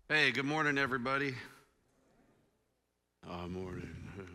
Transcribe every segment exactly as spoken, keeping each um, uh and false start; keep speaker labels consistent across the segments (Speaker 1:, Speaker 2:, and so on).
Speaker 1: Hey, good morning, everybody. Uh, morning.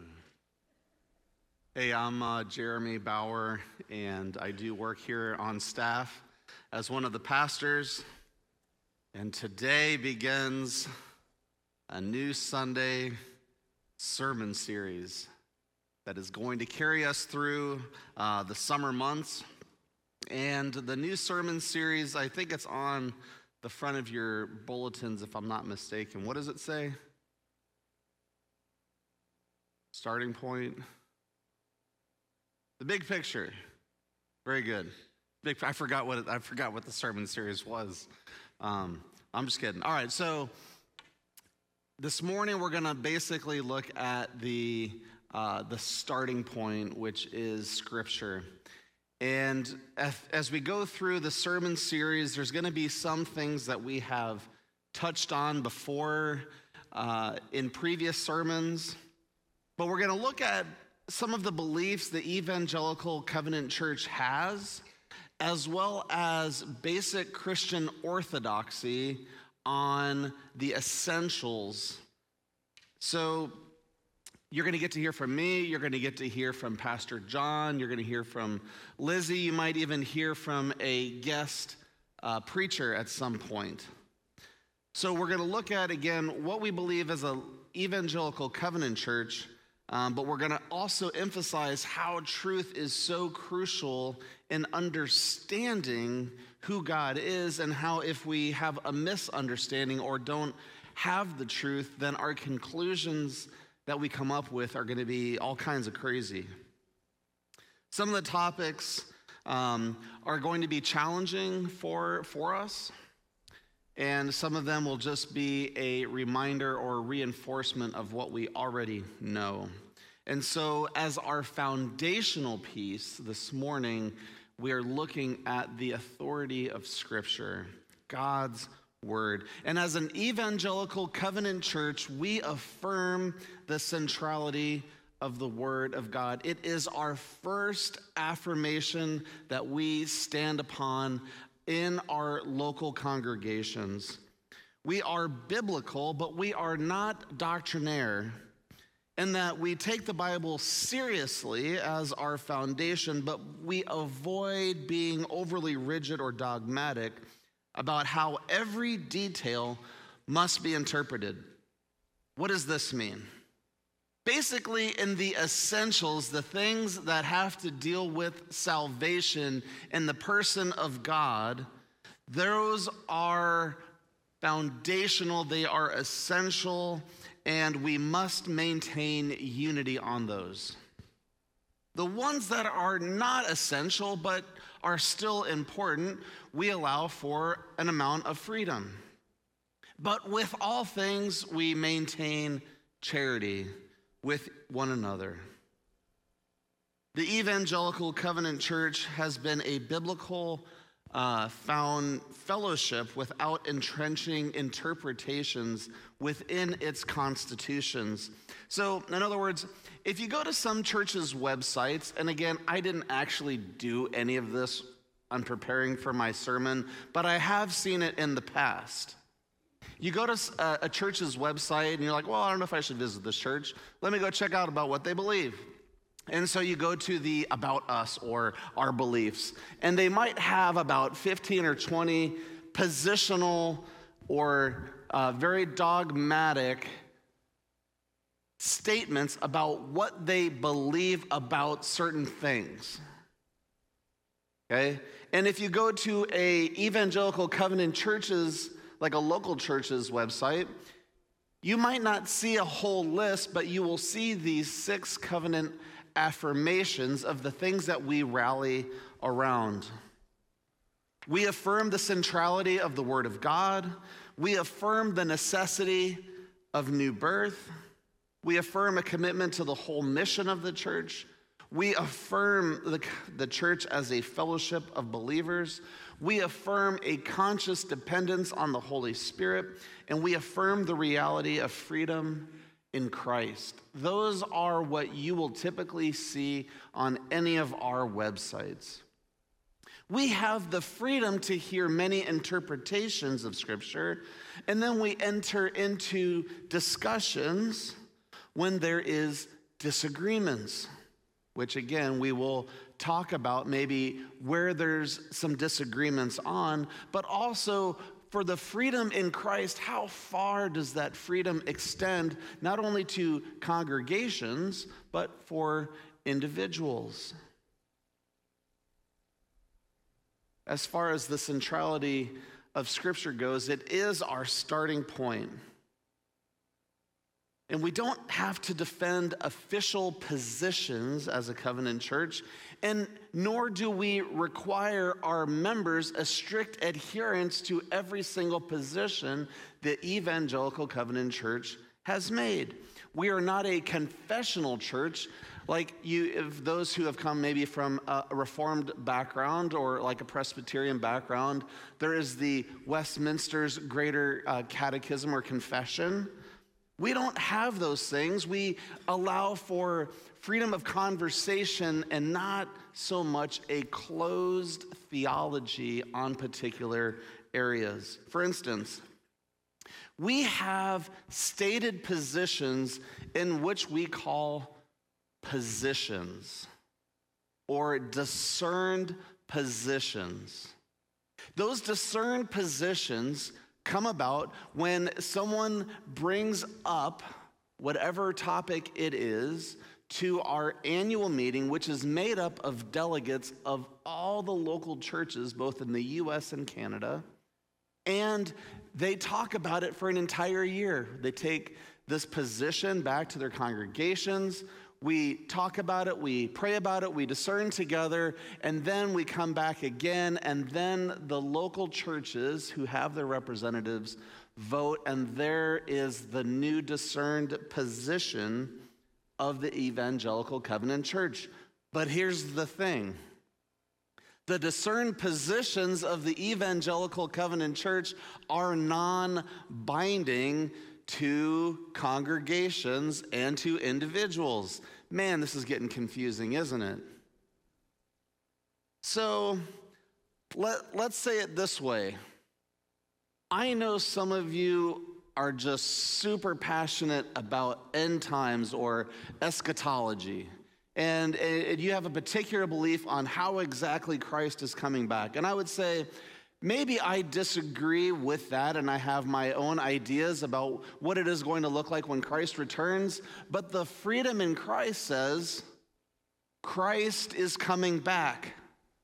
Speaker 1: Hey, I'm uh, Jeremy Bauer, and I do work here on staff as one of the pastors. And today begins a new Sunday sermon series that is going to carry us through uh, the summer months. And the new sermon series, I think it's on the front of your bulletins, if I'm not mistaken. What does it say? Starting point. The big picture. Very good. Big. I forgot what it, I forgot what the sermon series was. Um, I'm just kidding. All right. So this morning we're going to basically look at the uh, the starting point, which is Scripture. And as, as we go through the sermon series, there's going to be some things that we have touched on before uh, in previous sermons. But we're going to look at some of the beliefs the Evangelical Covenant Church has, as well as basic Christian orthodoxy on the essentials. So you're going to get to hear from me. You're going to get to hear from Pastor John. You're going to hear from Lizzie. You might even hear from a guest uh, preacher at some point. So we're going to look at, again, what we believe as an Evangelical Covenant Church, um, but we're going to also emphasize how truth is so crucial in understanding who God is, and how if we have a misunderstanding or don't have the truth, then our conclusions that we come up with are going to be all kinds of crazy. Some of the topics um, are going to be challenging for, for us, and some of them will just be a reminder or reinforcement of what we already know. And so as our foundational piece this morning, we are looking at the authority of Scripture, God's Word. And as an Evangelical Covenant Church, we affirm the centrality of the Word of God. It is our first affirmation that we stand upon in our local congregations. We are biblical, but we are not doctrinaire, in that we take the Bible seriously as our foundation, but we avoid being overly rigid or dogmatic about how every detail must be interpreted. What does this mean? Basically, in the essentials, the things that have to deal with salvation in the person of God, those are foundational, they are essential, and we must maintain unity on those. The ones that are not essential but are still important, we allow for an amount of freedom. But with all things, we maintain charity with one another. The Evangelical Covenant Church has been a biblical uh, found fellowship without entrenching interpretations within its constitutions. So, in other words, if you go to some churches' websites, and again, I didn't actually do any of this on preparing for my sermon, but I have seen it in the past. You go to a, a church's website, and you're like, well, I don't know if I should visit this church. Let me go check out about what they believe. And so you go to the About Us or Our Beliefs, and they might have about fifteen or twenty positional or uh, very dogmatic statements about what they believe about certain things. Okay? And if you go to a Evangelical Covenant Church's, like a local church's website, you might not see a whole list, but you will see these six covenant affirmations of the things that we rally around. We affirm the centrality of the Word of God. We affirm the necessity of new birth. We affirm a commitment to the whole mission of the church. We affirm the, the church as a fellowship of believers. We affirm a conscious dependence on the Holy Spirit. And we affirm the reality of freedom in Christ. Those are what you will typically see on any of our websites. We have the freedom to hear many interpretations of Scripture, and then we enter into discussions when there is disagreements, which again, we will talk about maybe where there's some disagreements on, but also for the freedom in Christ, how far does that freedom extend, not only to congregations, but for individuals? As far as the centrality of Scripture goes, it is our starting point. And we don't have to defend official positions as a covenant church, and nor do we require our members a strict adherence to every single position the Evangelical Covenant Church has made. We are not a confessional church like you, if those who have come maybe from a Reformed background or like a Presbyterian background. There is the Westminster's Greater uh, Catechism or Confession. We don't have those things. We allow for freedom of conversation and not so much a closed theology on particular areas. For instance, we have stated positions in which we call positions or discerned positions. Those discerned positions come about when someone brings up whatever topic it is to our annual meeting, which is made up of delegates of all the local churches, both in the U S and Canada, and they talk about it for an entire year. They take this position back to their congregations. We talk about it, we pray about it, we discern together, and then we come back again, and then the local churches who have their representatives vote, and there is the new discerned position of the Evangelical Covenant Church. But here's the thing. The discerned positions of the Evangelical Covenant Church are non-binding to congregations and to individuals. Man, this is getting confusing, isn't it? So let, let's say it this way. I know some of you are just super passionate about end times or eschatology. And, and you have a particular belief on how exactly Christ is coming back. And I would say, maybe I disagree with that, and I have my own ideas about what it is going to look like when Christ returns. But the freedom in Christ says, Christ is coming back.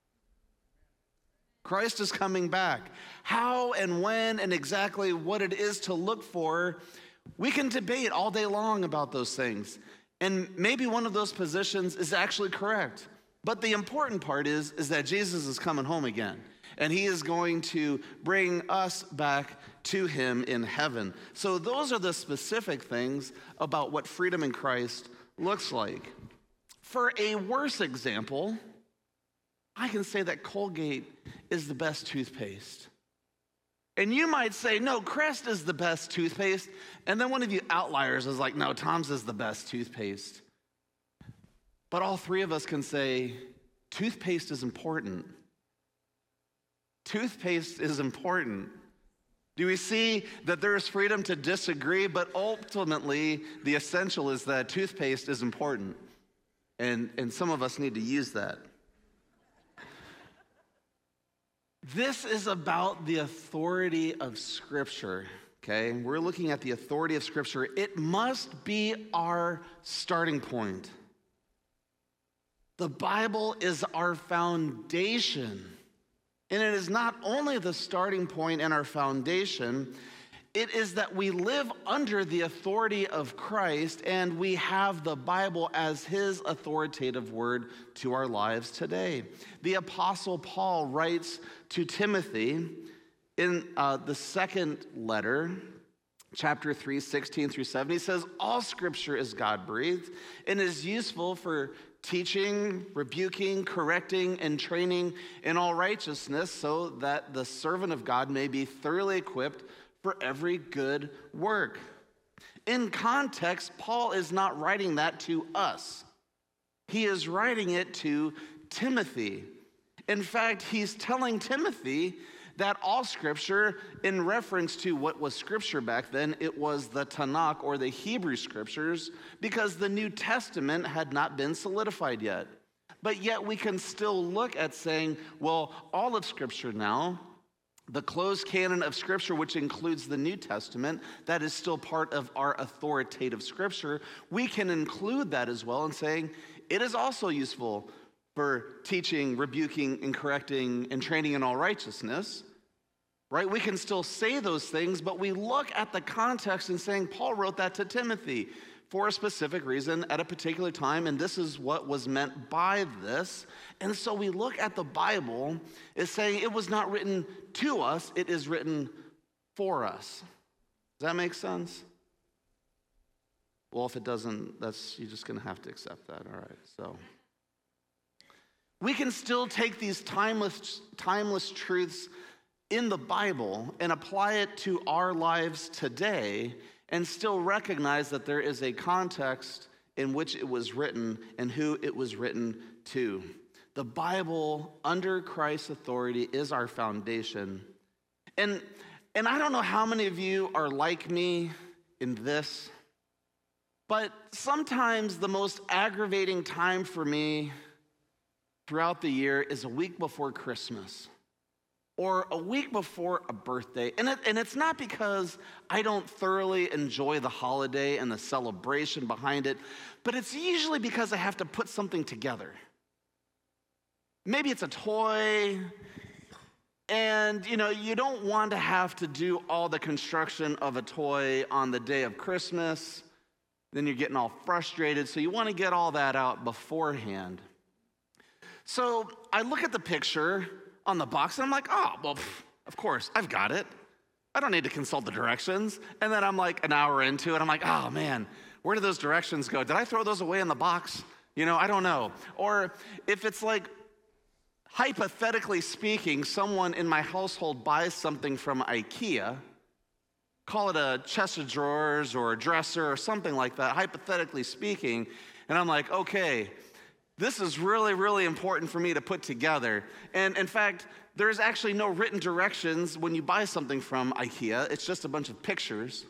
Speaker 1: Christ is coming back. How and when and exactly what it is to look for, we can debate all day long about those things. And maybe one of those positions is actually correct. But the important part is, is that Jesus is coming home again. And he is going to bring us back to him in heaven. So those are the specific things about what freedom in Christ looks like. For a worse example, I can say that Colgate is the best toothpaste. And you might say, no, Crest is the best toothpaste. And then one of you outliers is like, no, Tom's is the best toothpaste. But all three of us can say, toothpaste is important. Toothpaste is important. Do we see that there is freedom to disagree? But ultimately, the essential is that toothpaste is important. And, and some of us need to use that. This is about the authority of Scripture, okay? We're looking at the authority of Scripture. It must be our starting point. The Bible is our foundation. And it is not only the starting point and our foundation, it is that we live under the authority of Christ and we have the Bible as his authoritative word to our lives today. The Apostle Paul writes to Timothy in uh, the second letter, chapter three, sixteen through seventeen, he says, all Scripture is God-breathed and is useful for teaching, rebuking, correcting, and training in all righteousness, so that the servant of God may be thoroughly equipped for every good work. In context, Paul is not writing that to us. He is writing it to Timothy. In fact, he's telling Timothy that all scripture, in reference to what was scripture back then, it was the Tanakh or the Hebrew scriptures, because the New Testament had not been solidified yet. But yet we can still look at saying, well, all of scripture now, the closed canon of scripture, which includes the New Testament, that is still part of our authoritative scripture, we can include that as well in saying it is also useful for teaching, rebuking, and correcting, and training in all righteousness. Right? We can still say those things, but we look at the context and saying, Paul wrote that to Timothy for a specific reason at a particular time, and this is what was meant by this. And so we look at the Bible as saying it was not written to us, it is written for us. Does that make sense? Well, if it doesn't, that's you're just going to have to accept that. All right, so we can still take these timeless, timeless truths in the Bible and apply it to our lives today and still recognize that there is a context in which it was written and who it was written to. The Bible, under Christ's authority, is our foundation. And, and I don't know how many of you are like me in this, but sometimes the most aggravating time for me throughout the year is a week before Christmas or a week before a birthday. And, it, and it's not because I don't thoroughly enjoy the holiday and the celebration behind it, but it's usually because I have to put something together. Maybe it's a toy, and you know, you don't want to have to do all the construction of a toy on the day of Christmas. Then you're getting all frustrated, so you want to get all that out beforehand. So I look at the picture on the box, and I'm like, oh, well, pff, of course, I've got it. I don't need to consult the directions. And then I'm like an hour into it, I'm like, oh man, where did those directions go? Did I throw those away in the box? You know, I don't know. Or if it's like, hypothetically speaking, someone in my household buys something from IKEA, call it a chest of drawers or a dresser or something like that, hypothetically speaking, and I'm like, okay, this is really, really important for me to put together. And in fact, there's actually no written directions when you buy something from IKEA. It's just a bunch of pictures.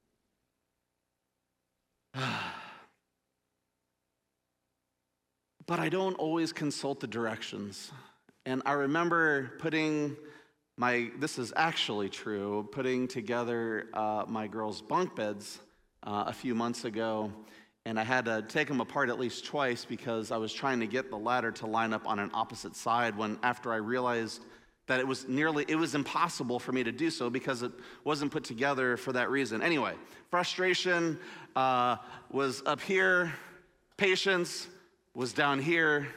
Speaker 1: But I don't always consult the directions. And I remember putting my, this is actually true, putting together uh, my girls' bunk beds uh, a few months ago. And I had to take them apart at least twice because I was trying to get the ladder to line up on an opposite side when after I realized that it was nearly, it was impossible for me to do so because it wasn't put together for that reason. Anyway, frustration uh, was up here, patience was down here.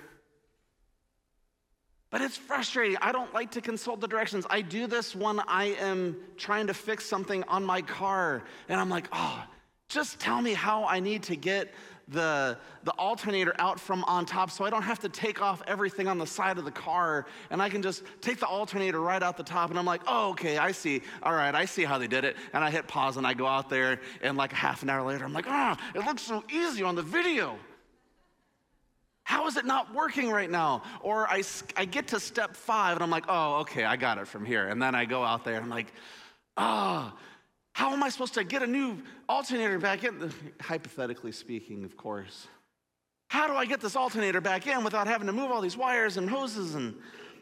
Speaker 1: But it's frustrating. I don't like to consult the directions. I do this when I am trying to fix something on my car, and I'm like, oh, just tell me how I need to get the, the alternator out from on top so I don't have to take off everything on the side of the car, and I can just take the alternator right out the top, and I'm like, oh, okay, I see. All right, I see how they did it. And I hit pause, and I go out there, and like a half an hour later, I'm like, ah, oh, it looks so easy on the video. How is it not working right now? Or I, I get to step five, and I'm like, oh, okay, I got it from here. And then I go out there, and I'm like, ah, oh, how am I supposed to get a new alternator back in? Hypothetically speaking, of course. How do I get this alternator back in without having to move all these wires and hoses? And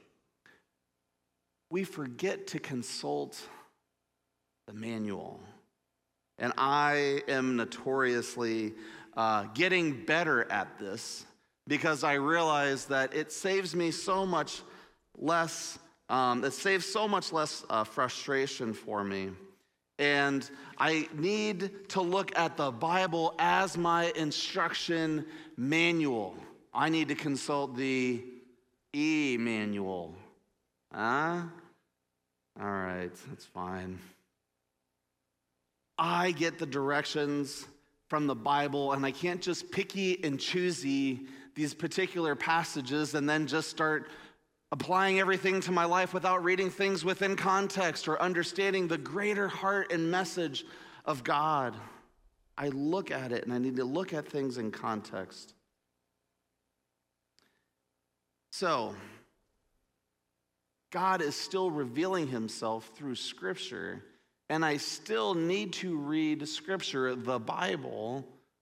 Speaker 1: we forget to consult the manual. And I am notoriously uh, getting better at this because I realize that it saves me so much less, um, it saves so much less uh, frustration for me. And I need to look at the Bible as my instruction manual. I need to consult the e-manual. Huh? All right, that's fine. I get the directions from the Bible, and I can't just picky and choosy these particular passages and then just start applying everything to my life without reading things within context or understanding the greater heart and message of God. I look at it, and I need to look at things in context. So, God is still revealing himself through Scripture, and I still need to read Scripture, the Bible,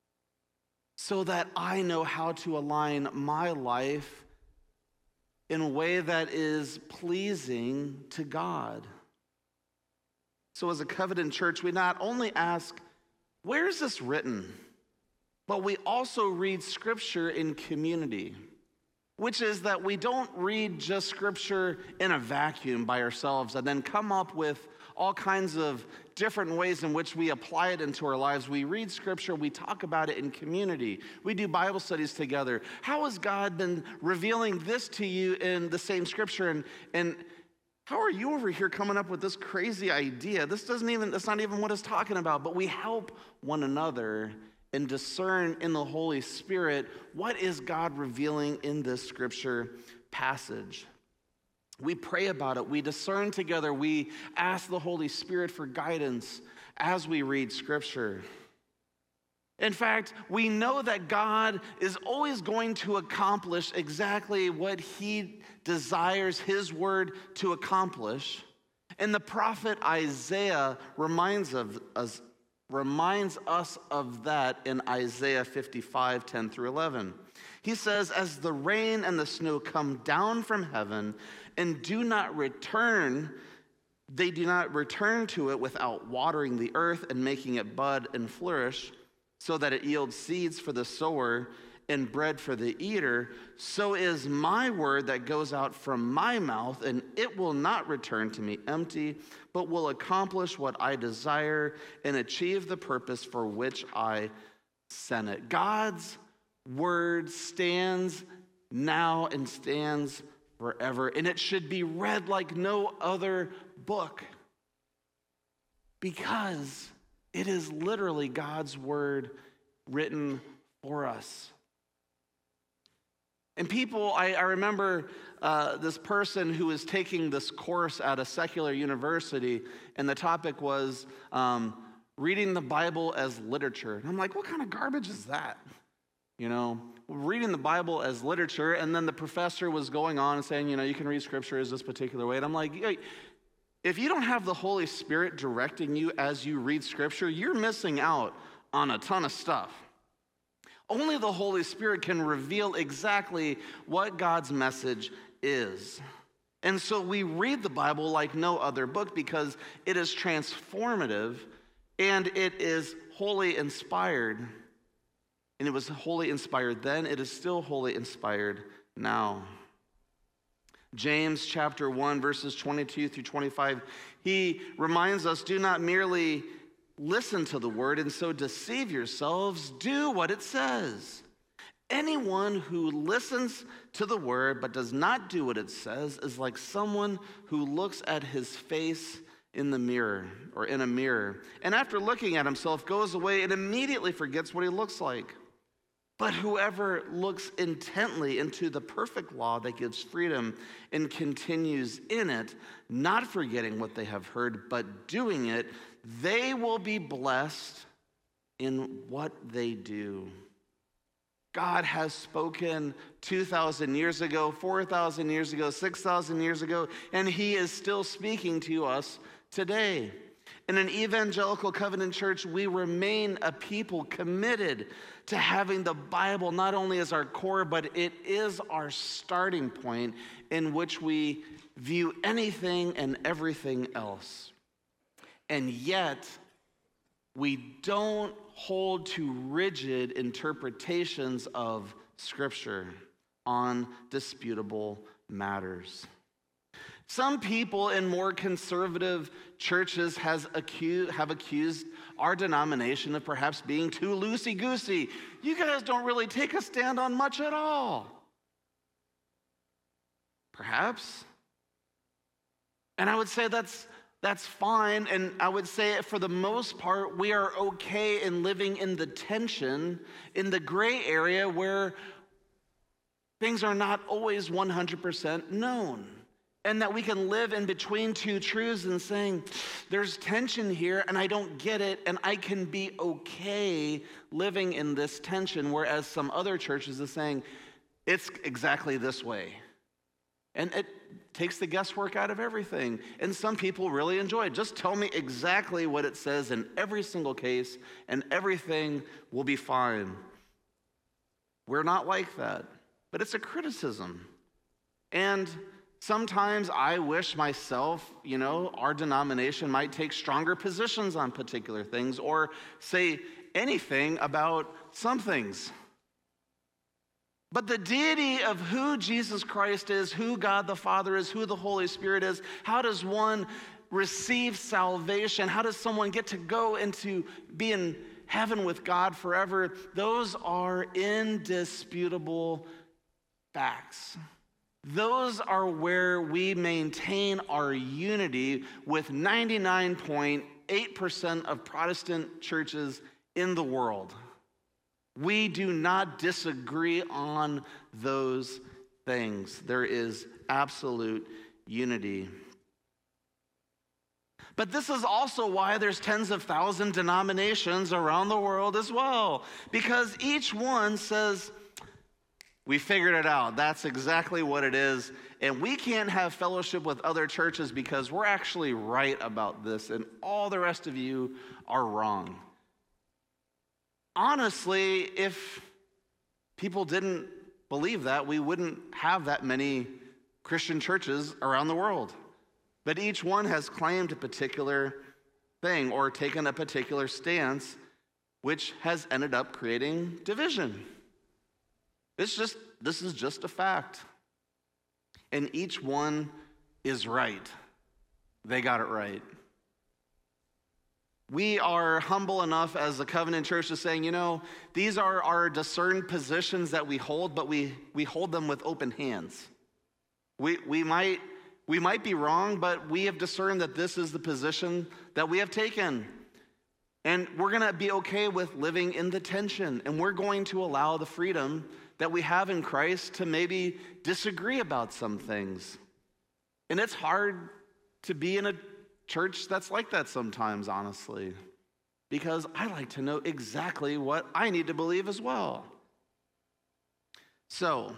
Speaker 1: so that I know how to align my life in a way that is pleasing to God. So as a Covenant church, we not only ask, where is this written? But we also read Scripture in community, which is that we don't read just Scripture in a vacuum by ourselves and then come up with all kinds of different ways in which we apply it into our lives. We read Scripture, we talk about it in community. We do Bible studies together. How has God been revealing this to you in the same Scripture? And, and how are you over here coming up with this crazy idea? This doesn't even, that's not even what it's talking about, but we help one another and discern in the Holy Spirit what is God revealing in this Scripture passage. We pray about it. We discern together. We ask the Holy Spirit for guidance as we read Scripture. In fact, we know that God is always going to accomplish exactly what he desires his word to accomplish. And the prophet Isaiah reminds of us, reminds us of that in Isaiah fifty-five, ten through eleven. He says, as the rain and the snow come down from heaven and do not return, they do not return to it without watering the earth and making it bud and flourish, so that it yields seeds for the sower and bread for the eater, so is my word that goes out from my mouth, and it will not return to me empty, but will accomplish what I desire and achieve the purpose for which I sent it. God's word stands now and stands forever, and it should be read like no other book, because it is literally God's word written for us. And people, I, I remember uh, this person who was taking this course at a secular university, and the topic was um, reading the Bible as literature. And I'm like, what kind of garbage is that? You know, reading the Bible as literature, and then the professor was going on and saying, you know, you can read Scripture as this particular way. And I'm like, hey, if you don't have the Holy Spirit directing you as you read Scripture, you're missing out on a ton of stuff. Only the Holy Spirit can reveal exactly what God's message is. And so we read the Bible like no other book because it is transformative and it is wholly inspired. And it was wholly inspired then, it is still wholly inspired now. James chapter one, verses twenty-two through twenty-five, he reminds us, do not merely listen to the word and so deceive yourselves, do what it says. Anyone who listens to the word but does not do what it says is like someone who looks at his face in the mirror or in a mirror, and after looking at himself goes away and immediately forgets what he looks like. But whoever looks intently into the perfect law that gives freedom and continues in it, not forgetting what they have heard, but doing it, they will be blessed in what they do. God has spoken two thousand years ago, four thousand years ago, six thousand years ago, and he is still speaking to us today. In an evangelical covenant church, we remain a people committed to having the Bible not only as our core, but it is our starting point in which we view anything and everything else. And yet, we don't hold to rigid interpretations of Scripture on disputable matters. Some people in more conservative churches has accused, have accused our denomination of perhaps being too loosey-goosey. You guys don't really take a stand on much at all. Perhaps. And I would say that's that's fine, and I would say for the most part, we are okay in living in the tension, in the gray area where things are not always one hundred percent known. And that we can live in between two truths and saying, there's tension here and I don't get it, and I can be okay living in this tension, whereas some other churches are saying, it's exactly this way. And it, takes the guesswork out of everything. And some people really enjoy it. Just tell me exactly what it says in every single case, and everything will be fine. We're not like that, but it's a criticism. And sometimes I wish myself, you know, our denomination might take stronger positions on particular things or say anything about some things. But the deity of who Jesus Christ is, who God the Father is, who the Holy Spirit is, how does one receive salvation? How does someone get to go into be in heaven with God forever? Those are indisputable facts. Those are where we maintain our unity with ninety-nine point eight percent of Protestant churches in the world. We do not disagree on those things. There is absolute unity. But this is also why there's tens of thousands of denominations around the world as well, because each one says, we figured it out. That's exactly what it is. And we can't have fellowship with other churches because we're actually right about this, and all the rest of you are wrong. Honestly, if people didn't believe that, we wouldn't have that many Christian churches around the world. But each one has claimed a particular thing or taken a particular stance, which has ended up creating division. It's just, this is just a fact. And each one is right. They got it right. We are humble enough as a covenant church to saying, you know, these are our discerned positions that we hold, but we, we hold them with open hands. We, we, might, we might be wrong, but we have discerned that this is the position that we have taken. And we're going to be okay with living in the tension, and we're going to allow the freedom that we have in Christ to maybe disagree about some things. And it's hard to be in a church that's like that sometimes, honestly, because I like to know exactly what I need to believe as well. So,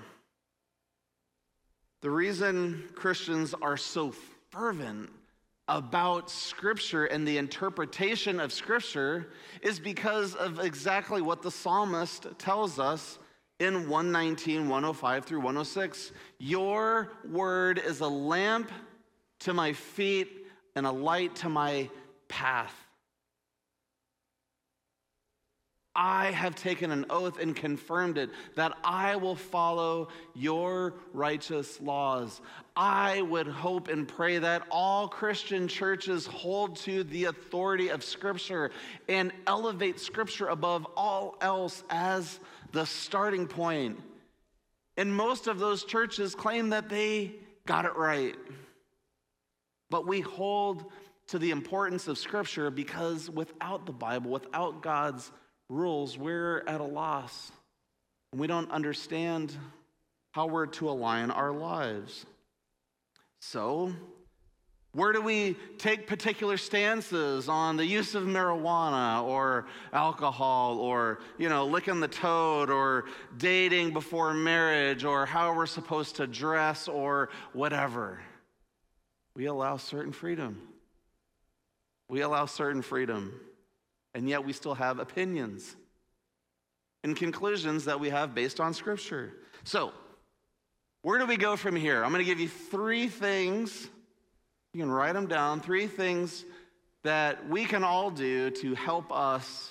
Speaker 1: the reason Christians are so fervent about Scripture and the interpretation of Scripture is because of exactly what the psalmist tells us in one nineteen, one oh five through one oh six. Your word is a lamp to my feet and a light to my path. I have taken an oath and confirmed it that I will follow your righteous laws. I would hope and pray that all Christian churches hold to the authority of Scripture and elevate Scripture above all else as the starting point. And most of those churches claim that they got it right. But we hold to the importance of Scripture because without the Bible, without God's rules, we're at a loss. We don't understand how we're to align our lives. So, where do we take particular stances on the use of marijuana or alcohol or, you know, licking the toad or dating before marriage or how we're supposed to dress or whatever? We allow certain freedom. We allow certain freedom. And yet we still have opinions and conclusions that we have based on Scripture. So, where do we go from here? I'm going to give you three things. You can write them down. Three things that we can all do to help us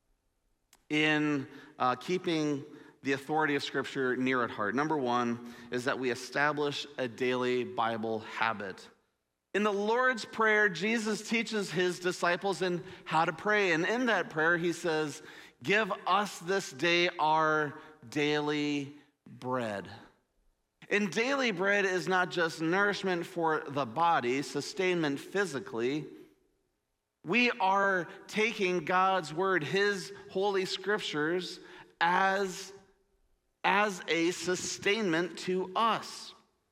Speaker 1: in uh, keeping the authority of Scripture near at heart. Number one is that we establish a daily Bible habit. In the Lord's Prayer, Jesus teaches his disciples in how to pray. And in that prayer, he says, give us this day our daily bread. And daily bread is not just nourishment for the body, sustainment physically. We are taking God's word, his holy scriptures, as, as a sustainment to us.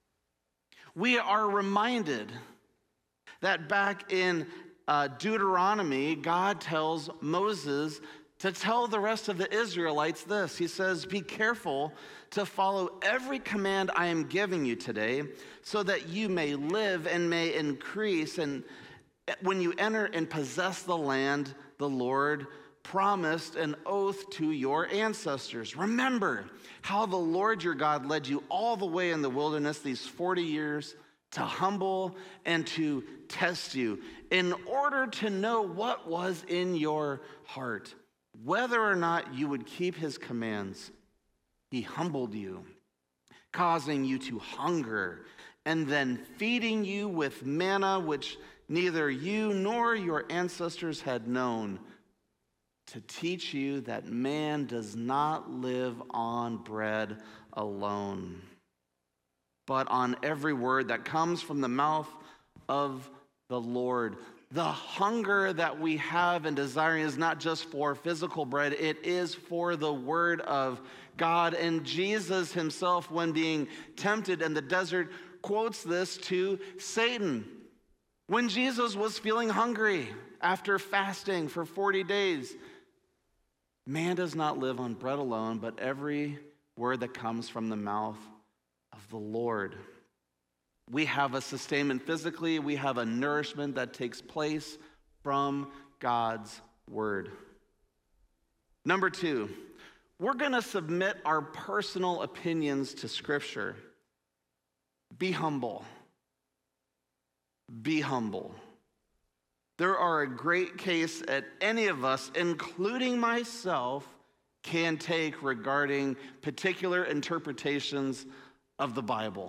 Speaker 1: We are reminded that back in uh, Deuteronomy, God tells Moses to tell the rest of the Israelites this. He says, be careful to follow every command I am giving you today, so that you may live and may increase. And when you enter and possess the land the Lord promised an oath to your ancestors. Remember how the Lord your God led you all the way in the wilderness these forty years to humble and to test you in order to know what was in your heart, whether or not you would keep his commands. He humbled you, causing you to hunger, and then feeding you with manna which neither you nor your ancestors had known, to teach you that man does not live on bread alone, but on every word that comes from the mouth of the Lord. The hunger that we have and desiring is not just for physical bread, it is for the word of God. And Jesus himself, when being tempted in the desert, quotes this to Satan. When Jesus was feeling hungry after fasting for forty days, man does not live on bread alone, but every word that comes from the mouth of the Lord. We have a sustainment physically, we have a nourishment that takes place from God's word. Number two, we're going to submit our personal opinions to Scripture. Be humble. Be humble. There are a great case that any of us, including myself, can take regarding particular interpretations of the Bible.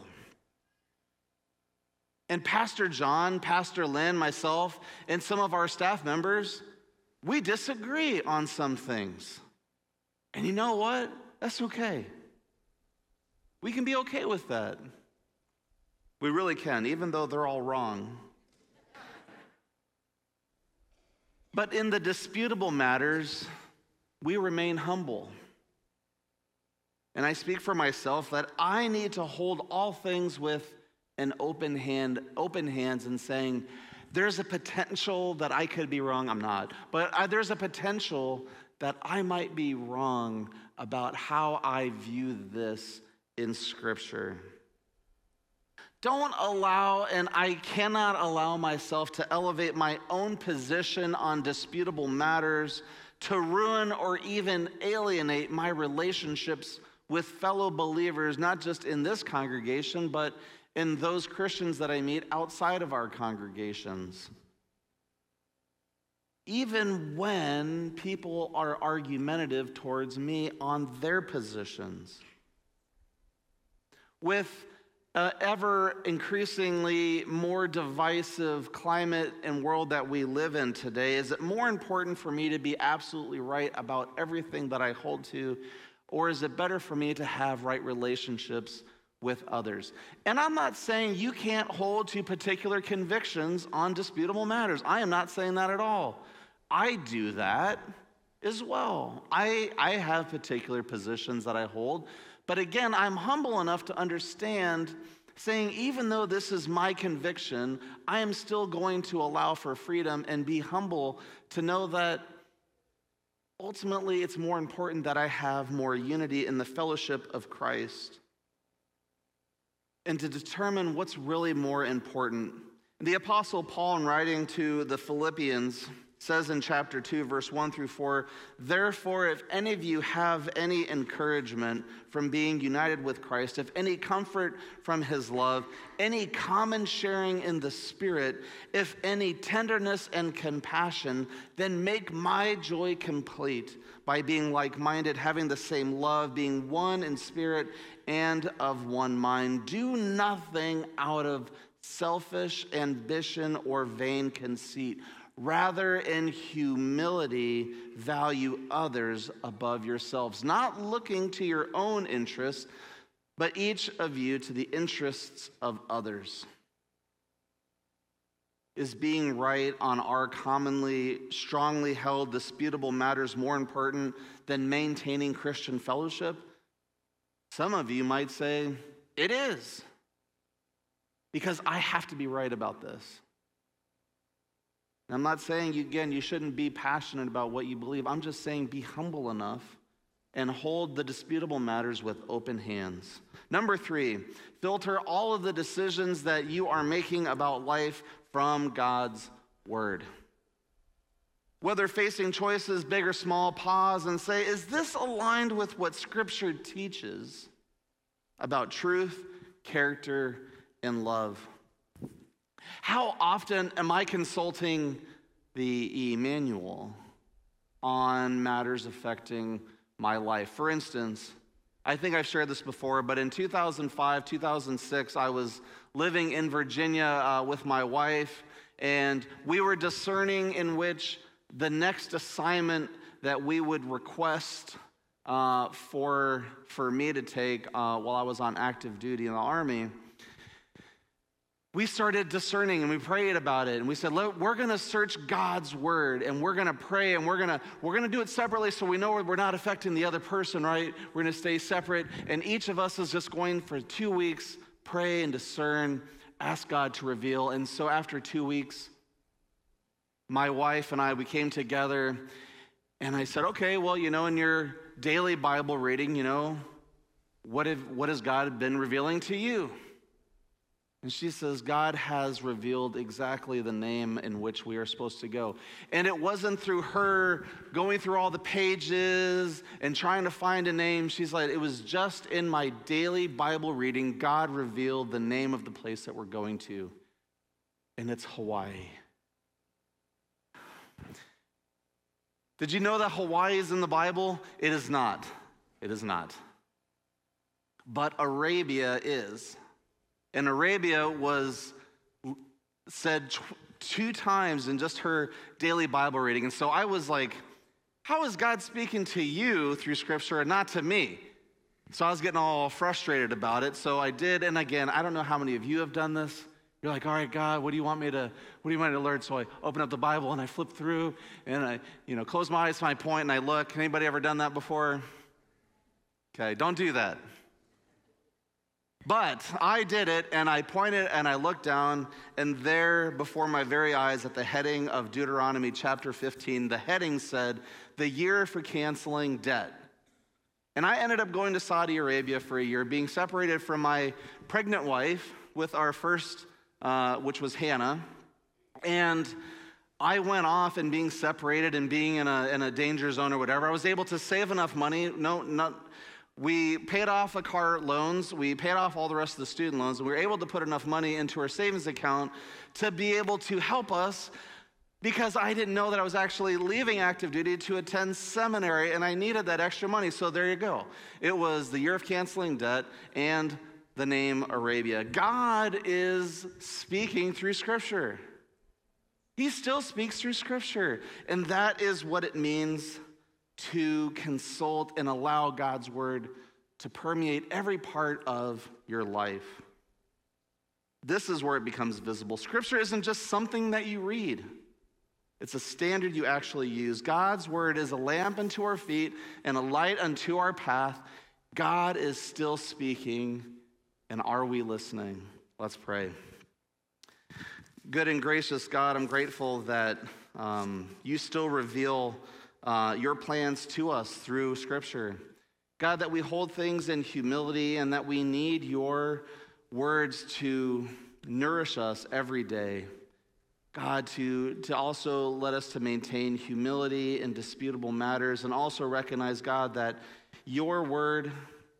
Speaker 1: And Pastor John, Pastor Lynn, myself, and some of our staff members, we disagree on some things. And you know what? That's okay. We can be okay with that. We really can, even though they're all wrong. But in the disputable matters, we remain humble. And I speak for myself that I need to hold all things with an open hand, open hands, and saying, there's a potential that I could be wrong. I'm not. But I, there's a potential that I might be wrong about how I view this in Scripture. Don't allow, and I cannot allow myself to elevate my own position on disputable matters to ruin or even alienate my relationships with fellow believers, not just in this congregation, but in those Christians that I meet outside of our congregations. Even when people are argumentative towards me on their positions. With Uh, ever increasingly more divisive climate and world that we live in today, is it more important for me to be absolutely right about everything that I hold to, or is it better for me to have right relationships with others? And I'm not saying you can't hold to particular convictions on disputable matters. I am not saying that at all. I do that as well. I, I have particular positions that I hold. But again, I'm humble enough to understand, saying even though this is my conviction, I am still going to allow for freedom and be humble to know that ultimately it's more important that I have more unity in the fellowship of Christ and to determine what's really more important. The Apostle Paul, in writing to the Philippians, says in chapter two, verse one through four, therefore, if any of you have any encouragement from being united with Christ, if any comfort from his love, any common sharing in the Spirit, if any tenderness and compassion, then make my joy complete by being like-minded, having the same love, being one in spirit and of one mind. Do nothing out of selfish ambition or vain conceit. Rather, in humility, value others above yourselves, not looking to your own interests, but each of you to the interests of others. Is being right on our commonly, strongly held, disputable matters more important than maintaining Christian fellowship? Some of you might say, it is, because I have to be right about this. And I'm not saying, you, again, you shouldn't be passionate about what you believe. I'm just saying be humble enough and hold the disputable matters with open hands. Number three, filter all of the decisions that you are making about life from God's word. Whether facing choices big or small, pause and say, is this aligned with what Scripture teaches about truth, character, and love? How often am I consulting the Emmanuel on matters affecting my life? For instance, I think I've shared this before, but in two thousand five, two thousand six, I was living in Virginia uh, with my wife, and we were discerning in which the next assignment that we would request uh, for, for me to take uh, while I was on active duty in the Army. We started discerning and we prayed about it, and we said, Look, we're going to search God's word, and we're going to pray, and we're going to we're going to do it separately so we know we're not affecting the other person, right? We're going to stay separate, and each of us is just going for two weeks, pray and discern, ask God to reveal. And so after two weeks, my wife and I, we came together, and I said, okay, well, you know, in your daily Bible reading, you know, what have, what has God been revealing to you? And she says, God has revealed exactly the name in which we are supposed to go. And it wasn't through her going through all the pages and trying to find a name. She's like, it was just in my daily Bible reading, God revealed the name of the place that we're going to. And it's Hawaii. Did you know that Hawaii is in the Bible? It is not. It is not. But Arabia is. And Arabia was said t- two times in just her daily Bible reading. And so I was like, how is God speaking to you through Scripture and not to me? So I was getting all frustrated about it. So I did. And again, I don't know how many of you have done this. You're like, all right, God, what do you want me to, what do you want me to learn? So I open up the Bible and I flip through and I, you know, close my eyes to my point and I look. Anybody ever done that before? Okay, don't do that. But I did it, and I pointed and I looked down, and there before my very eyes at the heading of Deuteronomy chapter fifteen, the heading said, the year for canceling debt. And I ended up going to Saudi Arabia for a year, being separated from my pregnant wife with our first, uh, which was Hannah. And I went off and being separated and being in a, in a danger zone or whatever, I was able to save enough money, no, not... We paid off the car loans, we paid off all the rest of the student loans, and we were able to put enough money into our savings account to be able to help us, because I didn't know that I was actually leaving active duty to attend seminary, and I needed that extra money. So there you go. It was the year of canceling debt and the name Arabia. God is speaking through Scripture. He still speaks through Scripture, and that is what it means to consult and allow God's word to permeate every part of your life. This is where it becomes visible. Scripture isn't just something that you read. It's a standard you actually use. God's word is a lamp unto our feet and a light unto our path. God is still speaking, and are we listening? Let's pray. Good and gracious God, I'm grateful that um, you still reveal Uh, your plans to us through Scripture. God, that we hold things in humility and that we need your words to nourish us every day. God, to, to also let us to maintain humility in disputable matters, and also recognize, God, that your word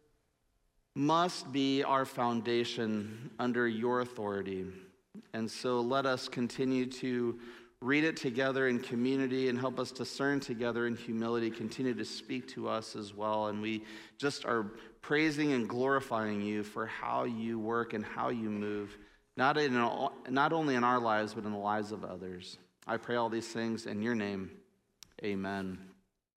Speaker 1: must be our foundation under your authority. And so let us continue to read it together in community and help us discern together in humility. Continue to speak to us as well. And we just are praising and glorifying you for how you work and how you move, not, in, not only in our lives, but in the lives of others. I pray all these things in your name. Amen.